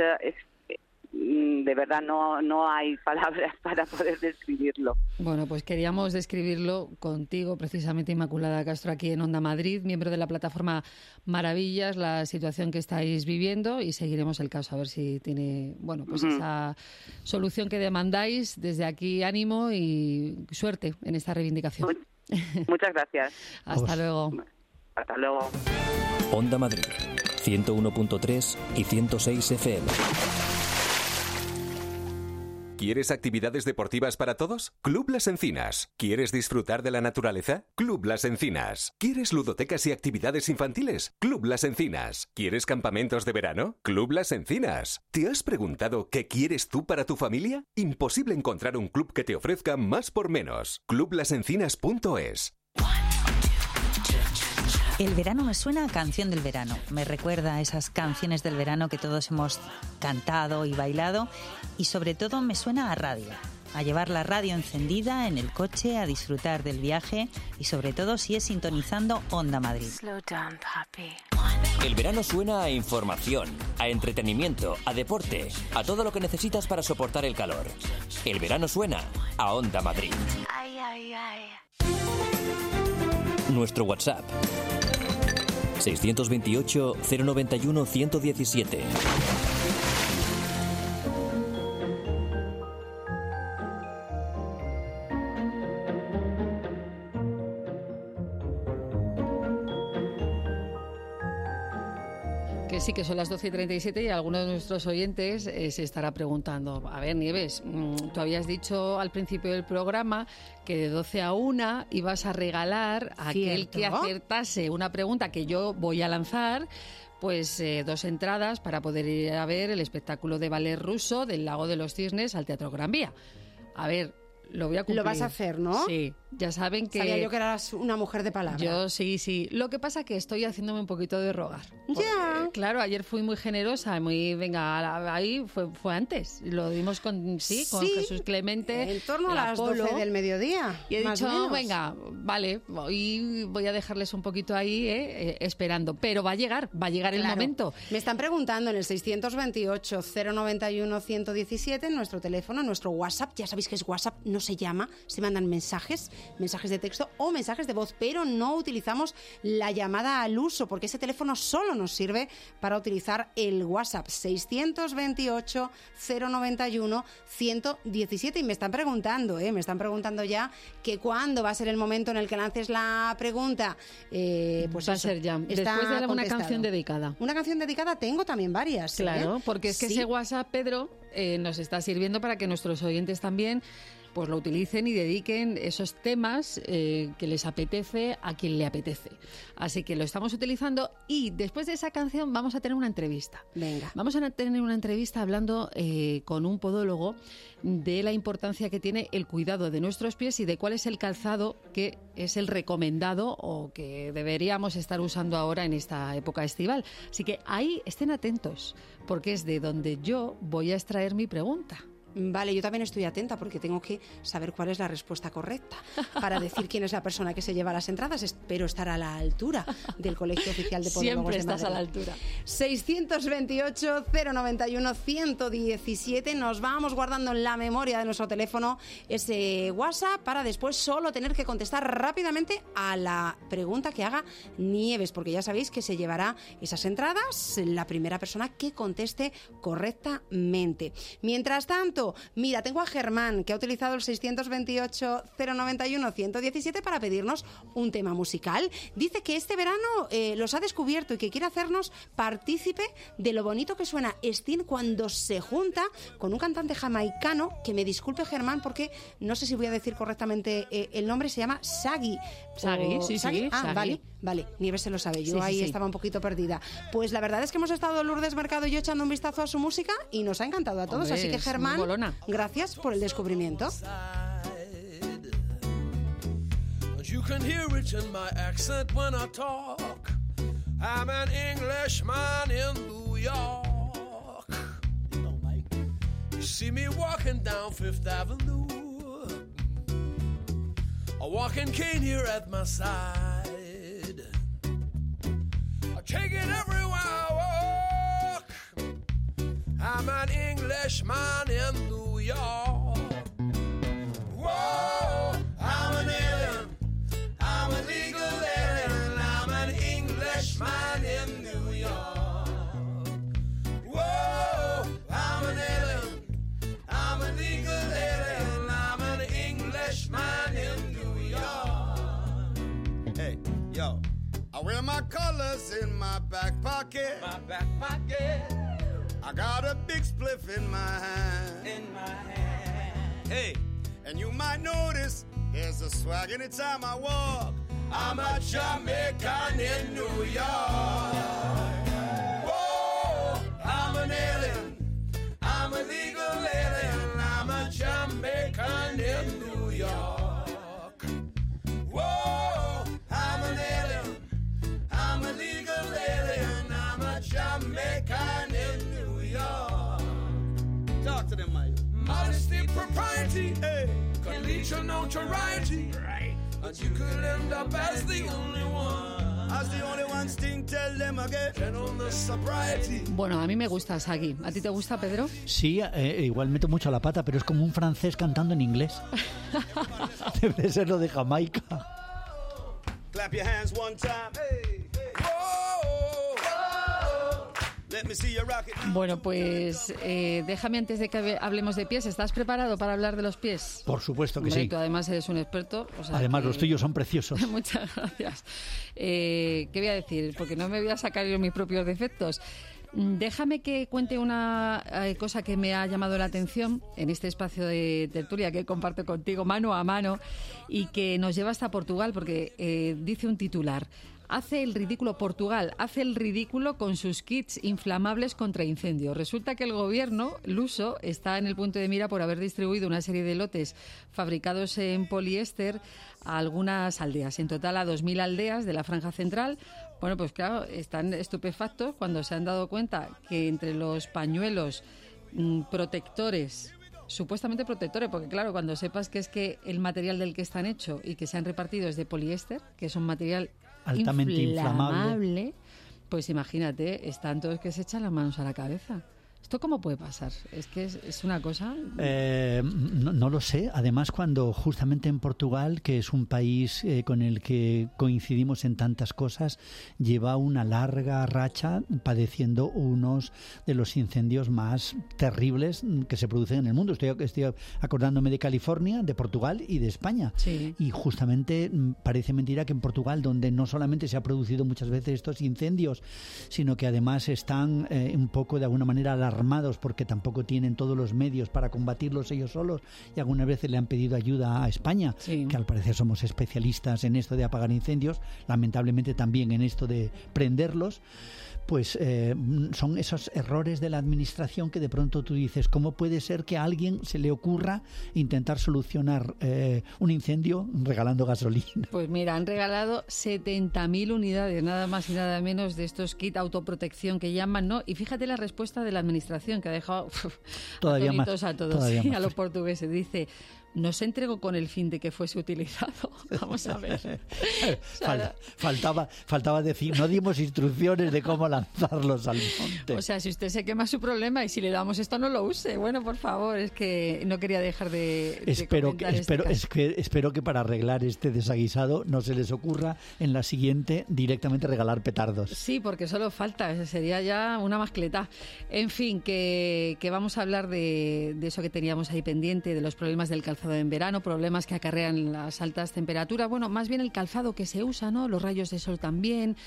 de verdad no hay palabras para poder describirlo. Bueno, pues queríamos describirlo contigo, precisamente, Inmaculada Castro, aquí en Onda Madrid, miembro de la plataforma Maravillas, la situación que estáis viviendo, y seguiremos el caso a ver si tiene, bueno, pues esa solución que demandáis. Desde aquí, ánimo y suerte en esta reivindicación. Muchas gracias. Hasta luego. Hasta luego. Onda Madrid, 101.3 y 106 FM. ¿Quieres actividades deportivas para todos? Club Las Encinas. ¿Quieres disfrutar de la naturaleza? Club Las Encinas. ¿Quieres ludotecas y actividades infantiles? Club Las Encinas. ¿Quieres campamentos de verano? Club Las Encinas. ¿Te has preguntado qué quieres tú para tu familia? Imposible encontrar un club que te ofrezca más por menos. Clublasencinas.es. El verano me suena a canción del verano. Me recuerda a esas canciones del verano que todos hemos cantado y bailado. Y sobre todo me suena a radio. A llevar la radio encendida en el coche, a disfrutar del viaje y sobre todo si es sintonizando Onda Madrid. El verano suena a información, a entretenimiento, a deporte, a todo lo que necesitas para soportar el calor. El verano suena a Onda Madrid. Nuestro WhatsApp: 628 091 117. Que sí, que son las 12:37 y alguno de nuestros oyentes se estará preguntando, a ver, Nieves, tú habías dicho al principio del programa que de 12 a 1 ibas a regalar a aquel que acertase una pregunta que yo voy a lanzar, pues 2 entradas para poder ir a ver el espectáculo de ballet ruso del Lago de los Cisnes al Teatro Gran Vía. A ver, lo voy a cumplir. Lo vas a hacer, ¿no? Sí, ya saben que... Sabía yo que eras una mujer de palabra. Yo sí. Lo que pasa es que estoy haciéndome un poquito de rogar. Ya. Claro, ayer fui muy generosa, ahí fue antes. Lo dimos con Jesús Clemente. En torno a las 12 del mediodía. Y he dicho, venga, vale, hoy voy a dejarles un poquito ahí esperando. Pero va a llegar el momento. Me están preguntando en el 628 091 117, en nuestro teléfono, en nuestro WhatsApp. Ya sabéis que es WhatsApp, no se llama, se mandan mensajes de texto o mensajes de voz, pero no utilizamos la llamada al uso porque ese teléfono solo nos sirve para utilizar el WhatsApp. 628 091 117. Y me están preguntando ya que cuándo va a ser el momento en el que lances la pregunta. Pues va a ser ya, después de una canción dedicada. Una canción dedicada, tengo también varias. Claro, porque es que ese WhatsApp, Pedro, nos está sirviendo para que nuestros oyentes también pues lo utilicen y dediquen esos temas que les apetece a quien le apetece. Así que lo estamos utilizando y después de esa canción vamos a tener una entrevista. Venga. Vamos a tener una entrevista hablando con un podólogo de la importancia que tiene el cuidado de nuestros pies y de cuál es el calzado que es el recomendado o que deberíamos estar usando ahora en esta época estival. Así que ahí estén atentos, porque es de donde yo voy a extraer mi pregunta. Vale, yo también estoy atenta porque tengo que saber cuál es la respuesta correcta para decir quién es la persona que se lleva las entradas. Espero estar a la altura del Colegio Oficial de Podólogos Siempre de estás Madrid. a la altura. 628-091-117. Nos vamos guardando en la memoria de nuestro teléfono ese WhatsApp para después solo tener que contestar rápidamente a la pregunta que haga Nieves, porque ya sabéis que se llevará esas entradas la primera persona que conteste correctamente. Mientras tanto, mira, tengo a Germán, que ha utilizado el 628-091-117 para pedirnos un tema musical. Dice que este verano los ha descubierto y que quiere hacernos partícipe de lo bonito que suena Sting cuando se junta con un cantante jamaicano, que me disculpe Germán porque no sé si voy a decir correctamente el nombre, se llama Shaggy. Shaggy, sí, Shaggy. Ah, Shaggy. Vale, Nieves se lo sabe, yo Sí, ahí sí. estaba un poquito perdida. Pues la verdad es que hemos estado Lourdes Mercado y yo echando un vistazo a su música y nos ha encantado a todos, Hombre, así que es Germán, muy molona. gracias por el descubrimiento. You can hear it in my accent when I talk. I'm an Englishman in New York. You see me walking down Fifth Avenue, a walking cane here at my side. I take it everywhere I walk. I'm an Englishman in New York. Whoa, I'm an alien. I'm a legal alien. I'm an Englishman in New York. Whoa, I'm an alien. I'm a legal alien. I'm an Englishman in New York. Hey, yo, I wear my colors in my back pocket. My back pocket. I got a big spliff in my hand. In my hand. Hey, and you might notice there's a swag anytime I walk. I'm a Jamaican in New York. Whoa, I'm an alien. I'm a legal alien. I'm a Jamaican in New York. Whoa, I'm an alien. I'm a legal alien. I'm a Jamaican in New York. Talk to them, Mike. Modesty, propriety, hey, can lead to notoriety, right? And you could end up as the only one. As the only one, Sting, tell them again. And on the sobriety. Bueno, a mí me gusta Shaggy. ¿A ti te gusta, Pedro? Sí, igual meto mucho la pata, pero es como un francés cantando en inglés. Debe ser lo de Jamaica. Clap your hands one time. Hey, hey. Whoa, whoa. Let me see you rock it. Bueno, pues déjame antes de que hablemos de pies. ¿Estás preparado para hablar de los pies? Por supuesto que Hombre, sí. tú además eres un experto. O sea Además, que... los tuyos son preciosos. Muchas gracias. ¿Qué voy a decir? Porque no me voy a sacar yo mis propios defectos. Déjame que cuente una cosa que me ha llamado la atención en este espacio de tertulia que comparto contigo mano a mano y que nos lleva hasta Portugal, porque dice un titular: hace el ridículo Portugal, hace el ridículo con sus kits inflamables contra incendios. Resulta que el gobierno luso está en el punto de mira por haber distribuido una serie de lotes fabricados en poliéster a algunas aldeas, en total a 2.000 aldeas de la Franja Central. Bueno, pues claro, están estupefactos cuando se han dado cuenta que entre los pañuelos protectores, supuestamente protectores, porque claro, cuando sepas que es que el material del que están hechos y que se han repartido es de poliéster, que es un material altamente inflamable, pues imagínate, están todos que se echan las manos a la cabeza. ¿Esto cómo puede pasar? Es que es una cosa... No lo sé. Además, cuando justamente en Portugal, que es un país con el que coincidimos en tantas cosas, lleva una larga racha padeciendo unos de los incendios más terribles que se producen en el mundo. Estoy acordándome de California, de Portugal y de España. Sí. Y justamente parece mentira que en Portugal, donde no solamente se ha producido muchas veces estos incendios, sino que además están un poco de alguna manera alarmados porque tampoco tienen todos los medios para combatirlos ellos solos, y algunas veces le han pedido ayuda a España, sí, que al parecer somos especialistas en esto de apagar incendios, lamentablemente también en esto de prenderlos. pues son esos errores de la administración que de pronto tú dices, ¿cómo puede ser que a alguien se le ocurra intentar solucionar un incendio regalando gasolina? Pues mira, han regalado 70.000 unidades, nada más y nada menos, de estos kit autoprotección que llaman, ¿no? Y fíjate la respuesta de la administración, que ha dejado todavía atónitos más, a todos, todavía sí, más. a los portugueses. Dice, no se entregó con el fin de que fuese utilizado. Vamos a ver. Faltaba decir, no dimos instrucciones de cómo lanzarlos al monte. O sea, si usted se quema su problema y si le damos esto, no lo use. Bueno, por favor, es que no quería dejar de Espero que para arreglar este desaguisado no se les ocurra en la siguiente directamente regalar petardos. Sí, porque solo falta, sería ya una mascleta. En fin, que vamos a hablar de eso que teníamos ahí pendiente, de los problemas del calzado en verano, problemas que acarrean las altas temperaturas, bueno, más bien el calzado que se usa, ¿no? Los rayos de sol también,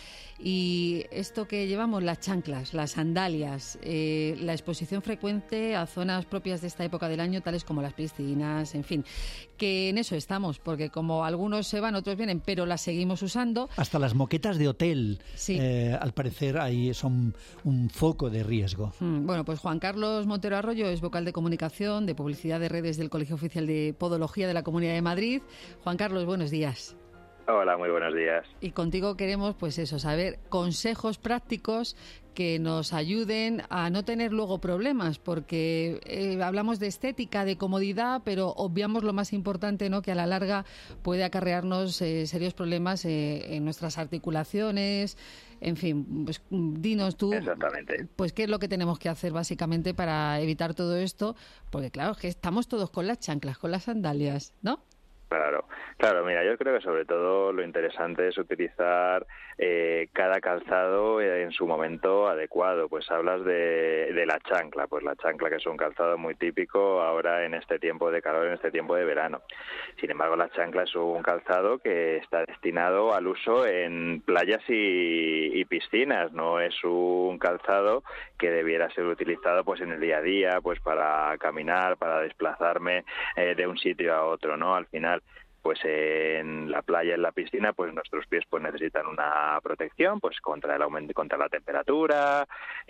y esto que llevamos, las chanclas, las sandalias, la exposición frecuente a zonas propias de esta época del año, tales como las piscinas, en fin, que en eso estamos, porque como algunos se van, otros vienen, pero las seguimos usando. Hasta las moquetas de hotel, sí. Al parecer, ahí son un foco de riesgo. Bueno, pues Juan Carlos Montero Arroyo es vocal de comunicación, de publicidad de redes del Colegio Oficial de Podología de la Comunidad de Madrid. Juan Carlos, buenos días. Hola, muy buenos días. Y contigo queremos, pues eso, saber consejos prácticos que nos ayuden a no tener luego problemas, porque hablamos de estética, de comodidad, pero obviamos lo más importante, ¿no? Que a la larga puede acarrearnos serios problemas en nuestras articulaciones. En fin, pues dinos tú, pues qué es lo que tenemos que hacer básicamente para evitar todo esto, porque claro, es que estamos todos con las chanclas, con las sandalias, ¿no? Claro, mira, yo creo que sobre todo lo interesante es utilizar cada calzado en su momento adecuado. Pues hablas de la chancla, pues la chancla, que es un calzado muy típico ahora en este tiempo de calor, en este tiempo de verano. Sin embargo, la chancla es un calzado que está destinado al uso en playas y piscinas, no es un calzado que debiera ser utilizado pues en el día a día, pues para caminar, para desplazarme de un sitio a otro, ¿no? Al final, pues en la playa, en la piscina, pues nuestros pies pues necesitan una protección, pues contra el aumento, contra la temperatura,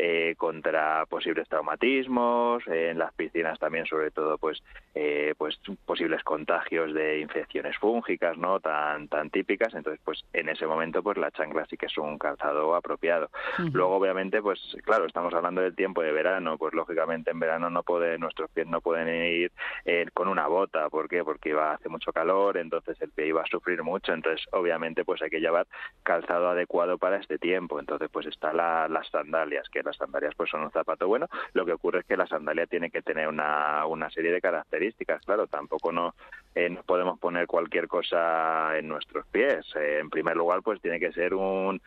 contra posibles traumatismos, en las piscinas también sobre todo pues posibles contagios de infecciones fúngicas, ¿no? tan típicas. Entonces pues en ese momento pues la chancla sí que es un calzado apropiado. Luego obviamente pues claro, estamos hablando del tiempo de verano, pues lógicamente en verano nuestros pies no pueden ir con una bota. ¿Por qué? Porque hace mucho calor, entonces el pie iba a sufrir mucho. Entonces obviamente pues hay que llevar calzado adecuado para este tiempo. Entonces pues están las sandalias, que las sandalias pues son un zapato bueno. Lo que ocurre es que la sandalia tiene que tener una serie de características. Claro, tampoco no podemos poner cualquier cosa en nuestros pies. En primer lugar pues tiene que ser un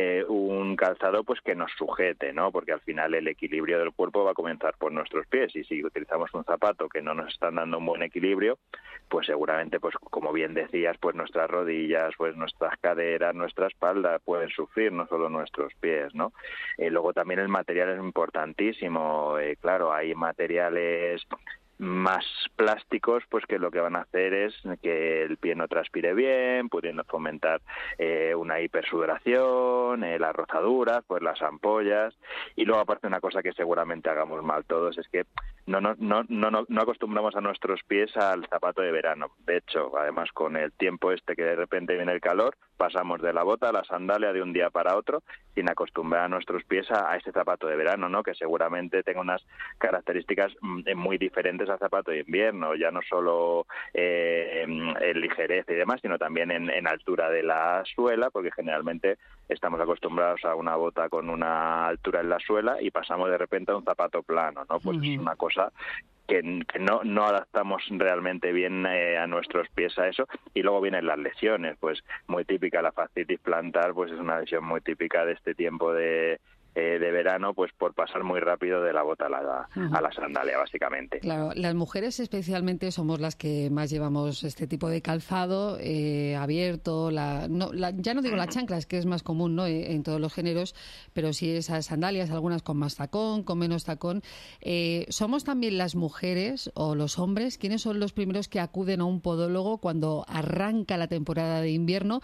calzado pues que nos sujete, ¿no? Porque al final el equilibrio del cuerpo va a comenzar por nuestros pies, y si utilizamos un zapato que no nos están dando un buen equilibrio, pues seguramente, pues como bien decías, pues nuestras rodillas, pues nuestras caderas, nuestra espalda pueden sufrir, no solo nuestros pies, ¿no? Luego también el material es importantísimo. Claro, hay materiales más plásticos pues que lo que van a hacer es que el pie no transpire bien, pudiendo fomentar una hipersudoración, las rozaduras, pues las ampollas. Y luego aparte una cosa que seguramente hagamos mal todos es que no acostumbramos a nuestros pies al zapato de verano. De hecho, además con el tiempo que de repente viene el calor, pasamos de la bota a la sandalia de un día para otro sin acostumbrar a nuestros pies a ese zapato de verano, ¿no? Que seguramente tenga unas características muy diferentes al zapato de invierno, ya no solo en ligereza y demás, sino también en altura de la suela, porque generalmente estamos acostumbrados a una bota con una altura en la suela y pasamos de repente a un zapato plano, ¿no? Pues es una cosa que no adaptamos realmente bien a nuestros pies a eso. Y luego vienen las lesiones, pues muy típica la fascitis plantar, pues es una lesión muy típica de este tiempo de verano, pues por pasar muy rápido de la bota a la sandalia, básicamente. Claro, las mujeres especialmente somos las que más llevamos este tipo de calzado abierto, ya no digo las chanclas, que es más común, ¿no? En todos los géneros, pero sí esas sandalias, algunas con más tacón, con menos tacón. ¿Somos también las mujeres o los hombres quienes son los primeros que acuden a un podólogo cuando arranca la temporada de invierno?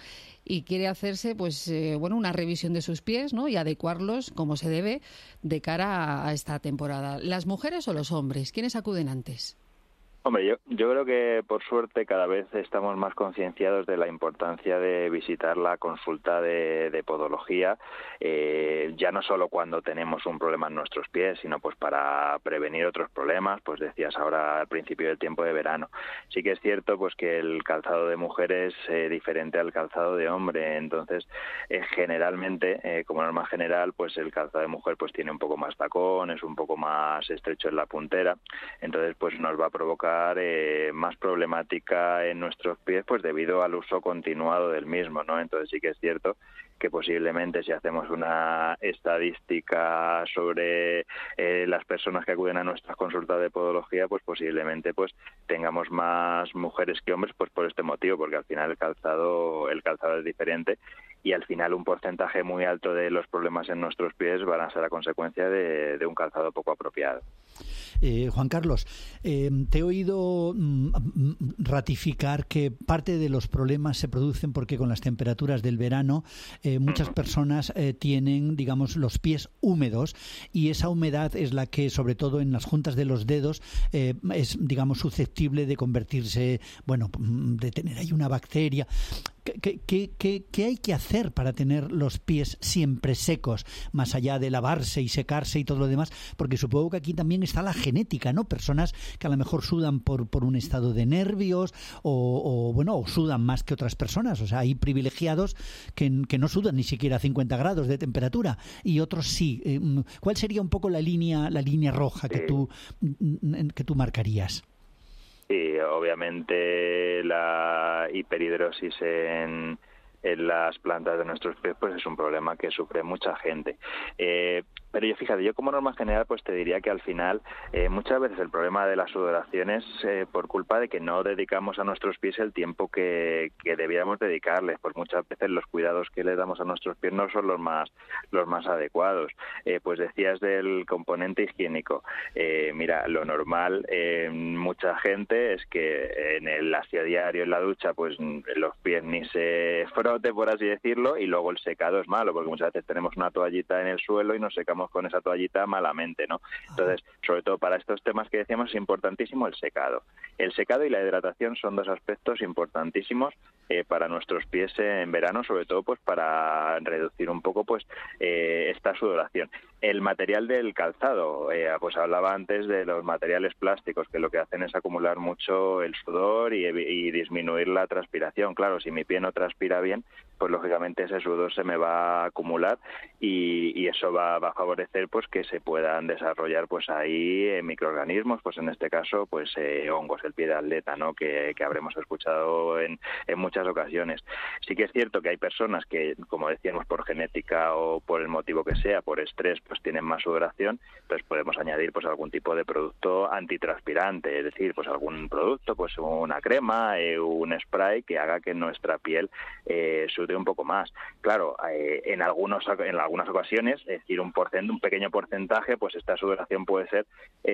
y quiere hacerse pues una revisión de sus pies, ¿no? Y adecuarlos como se debe de cara a esta temporada. ¿Las mujeres o los hombres? ¿Quiénes acuden antes? Hombre, yo creo que por suerte cada vez estamos más concienciados de la importancia de visitar la consulta de podología, ya no solo cuando tenemos un problema en nuestros pies, sino pues para prevenir otros problemas, pues decías ahora al principio del tiempo de verano. Sí que es cierto pues que el calzado de mujer es diferente al calzado de hombre, entonces generalmente, como norma general, pues el calzado de mujer pues tiene un poco más tacón, es un poco más estrecho en la puntera, entonces pues nos va a provocar más problemática en nuestros pies pues debido al uso continuado del mismo, ¿no? Entonces sí que es cierto que posiblemente si hacemos una estadística sobre las personas que acuden a nuestras consultas de podología, pues posiblemente pues tengamos más mujeres que hombres pues por este motivo, porque al final el calzado es diferente y al final un porcentaje muy alto de los problemas en nuestros pies van a ser a consecuencia de un calzado poco apropiado. Juan Carlos, te he oído ratificar que parte de los problemas se producen porque con las temperaturas del verano muchas personas tienen, digamos, los pies húmedos y esa humedad es la que, sobre todo en las juntas de los dedos, es, digamos, susceptible de convertirse, de tener ahí una bacteria. ¿Qué hay que hacer para tener los pies siempre secos, más allá de lavarse y secarse y todo lo demás? Porque supongo que aquí también está la genética, ¿no? Personas que a lo mejor sudan por un estado de nervios o sudan más que otras personas. O sea, hay privilegiados que no sudan ni siquiera 50 grados de temperatura y otros sí. ¿Cuál sería un poco la línea roja que tú marcarías? Sí, obviamente la hiperhidrosis en las plantas de nuestros pies pues es un problema que sufre mucha gente. Pero yo como norma general pues te diría que al final muchas veces el problema de la sudoración es por culpa de que no dedicamos a nuestros pies el tiempo que debíamos dedicarles, pues muchas veces los cuidados que le damos a nuestros pies no son los más adecuados. Pues decías del componente higiénico. Mira, lo normal mucha gente es que en el aseo diario, en la ducha, pues los pies ni se frote, por así decirlo, y luego el secado es malo, porque muchas veces tenemos una toallita en el suelo y nos secamos con esa toallita malamente, ¿no? Entonces, sobre todo para estos temas que decíamos, es importantísimo el secado. El secado y la hidratación son dos aspectos importantísimos para nuestros pies en verano, sobre todo pues para reducir un poco pues esta sudoración. El material del calzado, pues hablaba antes de los materiales plásticos, que lo que hacen es acumular mucho el sudor y disminuir la transpiración. Claro, si mi pie no transpira bien, pues lógicamente ese sudor se me va a acumular y eso va a favorecer pues que se puedan desarrollar pues ahí microorganismos, pues en este caso pues hongos, el pie de atleta, ¿no? Que habremos escuchado en muchas ocasiones. Sí que es cierto que hay personas que, como decíamos, por genética o por el motivo que sea, por estrés, pues tienen más sudoración, entonces podemos añadir pues algún tipo de producto antitranspirante, es decir, pues algún producto, pues una crema, un spray que haga que nuestra piel sude un poco más. Claro, en algunas ocasiones, es decir, un pequeño porcentaje, pues esta sudoración puede ser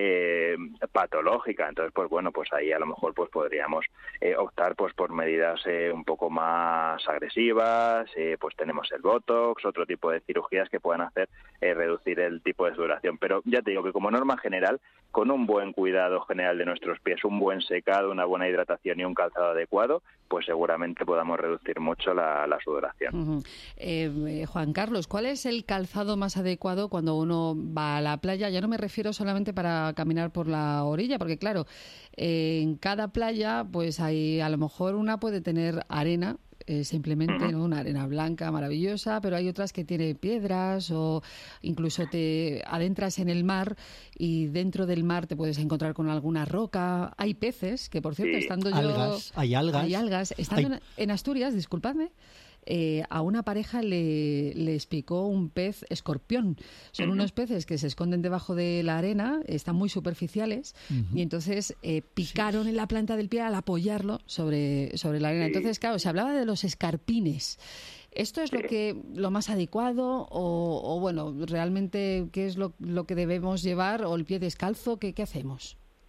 patológica. Entonces, pues bueno, pues ahí a lo mejor pues podríamos optar pues por medidas un poco más agresivas, pues tenemos el Botox, otro tipo de cirugías que puedan hacer reducir el tipo de sudoración. Pero ya te digo que como norma general, con un buen cuidado general de nuestros pies, un buen secado, una buena hidratación y un calzado adecuado, pues seguramente podamos reducir mucho la sudoración. Juan Carlos, ¿cuál es el calzado más adecuado cuando uno va a la playa? Ya no me refiero solamente para caminar por la orilla, porque claro, en cada playa pues hay, a lo mejor una puede tener arena, simplemente, ¿no? Una arena blanca maravillosa, pero hay otras que tienen piedras o incluso te adentras en el mar y dentro del mar te puedes encontrar con alguna roca. Hay peces, que por cierto, estando yo... Hay algas. Estando en Asturias, disculpadme, a una pareja les picó un pez escorpión. Son unos peces que se esconden debajo de la arena, están muy superficiales y entonces picaron en la planta del pie al apoyarlo sobre la arena. Entonces, claro, se hablaba de los escarpines. ¿Esto es lo más adecuado o bueno, realmente qué es lo que debemos llevar o el pie descalzo? ¿Qué hacemos?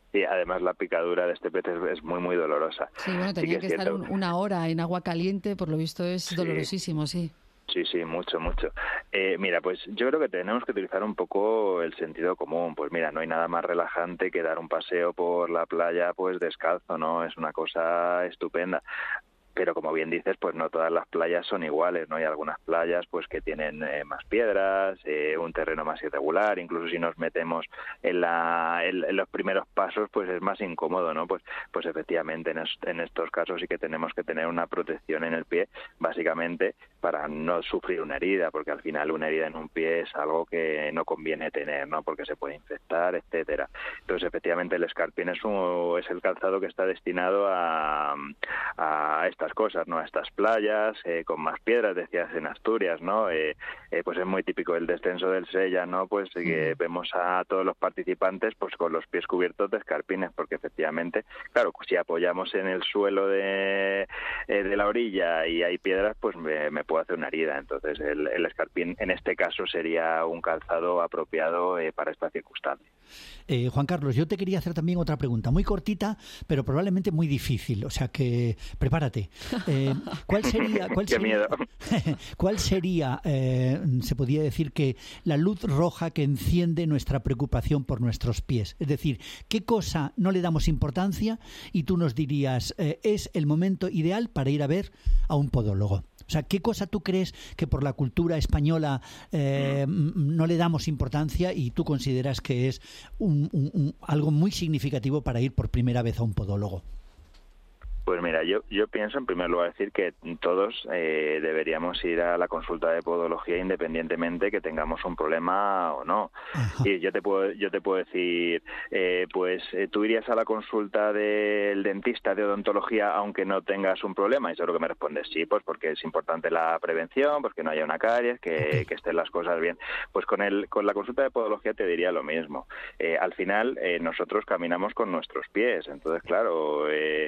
Y además la picadura de este pez es muy, muy dolorosa. Sí, bueno, tenía que estar una hora en agua caliente, por lo visto es dolorosísimo, sí. Sí, mucho. Mira, pues yo creo que tenemos que utilizar un poco el sentido común. Pues mira, no hay nada más relajante que dar un paseo por la playa pues descalzo, ¿no? Es una cosa estupenda. Pero como bien dices, pues no todas las playas son iguales, ¿no? Hay algunas playas pues que tienen más piedras, un terreno más irregular, incluso si nos metemos en los primeros pasos, pues es más incómodo, ¿no? Pues efectivamente en estos casos sí que tenemos que tener una protección en el pie, básicamente para no sufrir una herida, porque al final una herida en un pie es algo que no conviene tener, ¿no? Porque se puede infectar, etcétera. Entonces, efectivamente, el escarpín es el calzado que está destinado a estas cosas, ¿no? A estas playas con más piedras, decías en Asturias, ¿no? Pues es muy típico el descenso del Sella, ¿no? Pues que vemos a todos los participantes pues con los pies cubiertos de escarpines, porque efectivamente, claro, si apoyamos en el suelo de la orilla y hay piedras, pues me puedo hacer una herida. Entonces el escarpín en este caso sería un calzado apropiado para esta circunstancia. Juan Carlos, yo te quería hacer también otra pregunta, muy cortita, pero probablemente muy difícil, o sea que prepárate. ¿Cuál sería, se podría decir que la luz roja que enciende nuestra preocupación por nuestros pies? Es decir, ¿qué cosa no le damos importancia y tú nos dirías es el momento ideal para ir a ver a un podólogo? O sea, ¿qué cosa tú crees que por la cultura española no le damos importancia y tú consideras que es algo muy significativo para ir por primera vez a un podólogo? Pues mira, yo pienso en primer lugar decir que todos deberíamos ir a la consulta de podología independientemente que tengamos un problema o no. Ajá. Y yo te puedo decir, tú irías a la consulta del dentista de odontología aunque no tengas un problema, y seguro que me respondes sí, pues porque es importante la prevención, pues que no haya una caries, que estén las cosas bien. Pues con la consulta de podología te diría lo mismo. Al final nosotros caminamos con nuestros pies, entonces claro,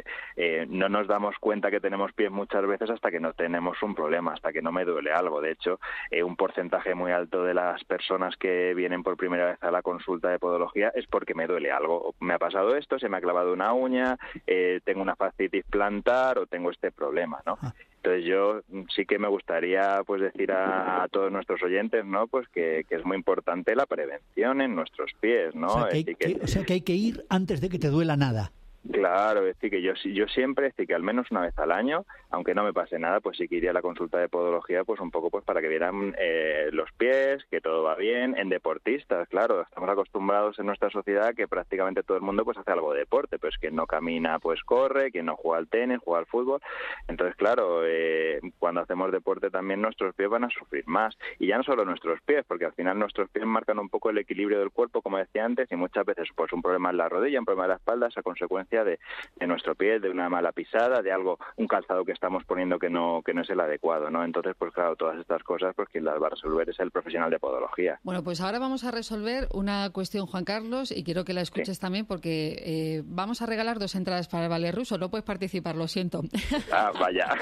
no nos damos cuenta que tenemos pies muchas veces hasta que no tenemos un problema, hasta que no me duele algo. De hecho, un porcentaje muy alto de las personas que vienen por primera vez a la consulta de podología es porque me duele algo. Me ha pasado esto, se me ha clavado una uña, tengo una fascitis plantar o tengo este problema, ¿no? Entonces yo sí que me gustaría pues decir a todos nuestros oyentes, ¿no? Pues que es muy importante la prevención en nuestros pies, ¿no? O sea que hay que ir antes de que te duela nada. Claro, es decir, que yo siempre, es decir, que al menos una vez al año, aunque no me pase nada, pues sí que iría a la consulta de podología, pues un poco pues para que vieran los pies, que todo va bien, en deportistas, claro, estamos acostumbrados en nuestra sociedad que prácticamente todo el mundo pues hace algo de deporte, pues quien no camina pues corre, quien no juega al tenis, juega al fútbol, entonces claro, cuando hacemos deporte también nuestros pies van a sufrir más, y ya no solo nuestros pies, porque al final nuestros pies marcan un poco el equilibrio del cuerpo, como decía antes, y muchas veces pues un problema en la rodilla, un problema en la espalda, esa consecuencia de nuestro pie, de una mala pisada, de un calzado que estamos poniendo que no es el adecuado, ¿no? Entonces, pues claro, todas estas cosas, pues quien las va a resolver es el profesional de podología. Bueno, pues ahora vamos a resolver una cuestión, Juan Carlos, y quiero que la escuches también porque vamos a regalar 2 entradas para el ballet ruso. No puedes participar, lo siento. Ah, vaya.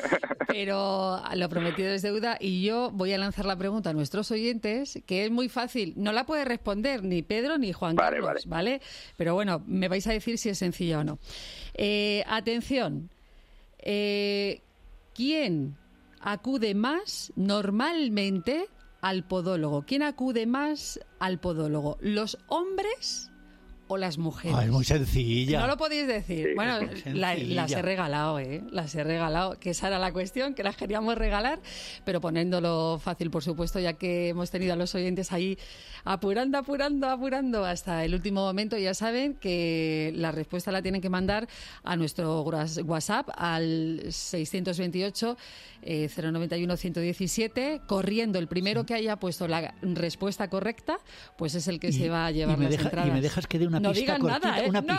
Pero lo prometido es deuda y yo voy a lanzar la pregunta a nuestros oyentes, que es muy fácil. No la puede responder ni Pedro ni Juan Carlos, ¿vale? Pero bueno, me vais a decir si es sencilla o no. Atención. ¿Quién acude más normalmente al podólogo? ¿Quién acude más al podólogo? ¿Los hombres o las mujeres? Es muy sencilla. No lo podéis decir. Sí, bueno, las he regalado, las he regalado, que esa era la cuestión, que las queríamos regalar, pero poniéndolo fácil, por supuesto, ya que hemos tenido a los oyentes ahí apurando hasta el último momento. Ya saben que la respuesta la tienen que mandar a nuestro WhatsApp al 628 091 117, corriendo. El primero que haya puesto la respuesta correcta, pues es el que se va a llevar las entradas. Y me dejas que dé una pista cortita,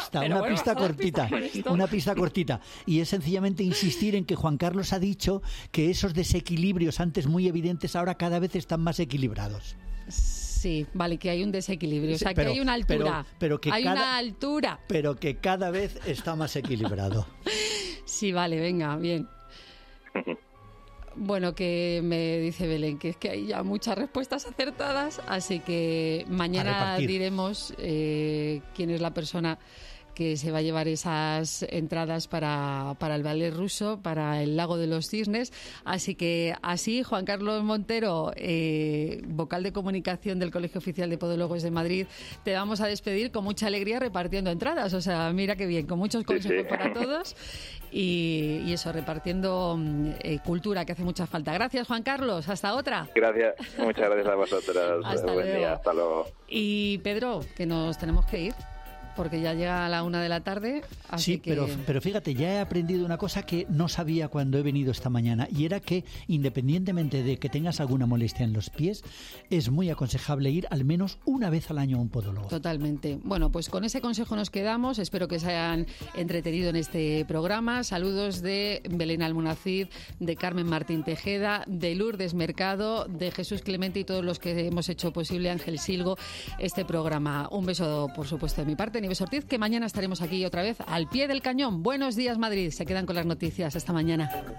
una pista cortita. Y es sencillamente insistir en que Juan Carlos ha dicho que esos desequilibrios antes muy evidentes ahora cada vez están más equilibrados. Sí, vale, que hay un desequilibrio, o sea, que hay una altura. Una altura. Pero que cada vez está más equilibrado. Sí, vale, venga, bien. Bueno, que me dice Belén que es que hay ya muchas respuestas acertadas, así que mañana diremos quién es la persona que se va a llevar esas entradas para el ballet ruso, para el Lago de los Cisnes. Así que así, Juan Carlos Montero, vocal de comunicación del Colegio Oficial de Podólogos de Madrid, te vamos a despedir con mucha alegría repartiendo entradas. O sea, mira qué bien, con muchos consejos para todos y eso, repartiendo cultura, que hace mucha falta. Gracias, Juan Carlos. Hasta otra. Gracias. Muchas gracias a vosotros. Hasta Buen luego. día. Hasta luego. Y Pedro, que nos tenemos que ir, porque ya llega a la 1 de la tarde. Así Sí, que... pero fíjate, ya he aprendido una cosa que no sabía cuando he venido esta mañana, y era que independientemente de que tengas alguna molestia en los pies, es muy aconsejable ir al menos una vez al año a un podólogo. Totalmente. Bueno, pues con ese consejo nos quedamos. Espero que se hayan entretenido en este programa. Saludos de Belén Almonacid, de Carmen Martín Tejeda, de Lourdes Mercado, de Jesús Clemente y todos los que hemos hecho posible, Ángel Silgo, este programa. Un beso, por supuesto, de mi parte, Nieves Ortiz, que mañana estaremos aquí otra vez al pie del cañón. Buenos días, Madrid. Se quedan con las noticias. Hasta mañana.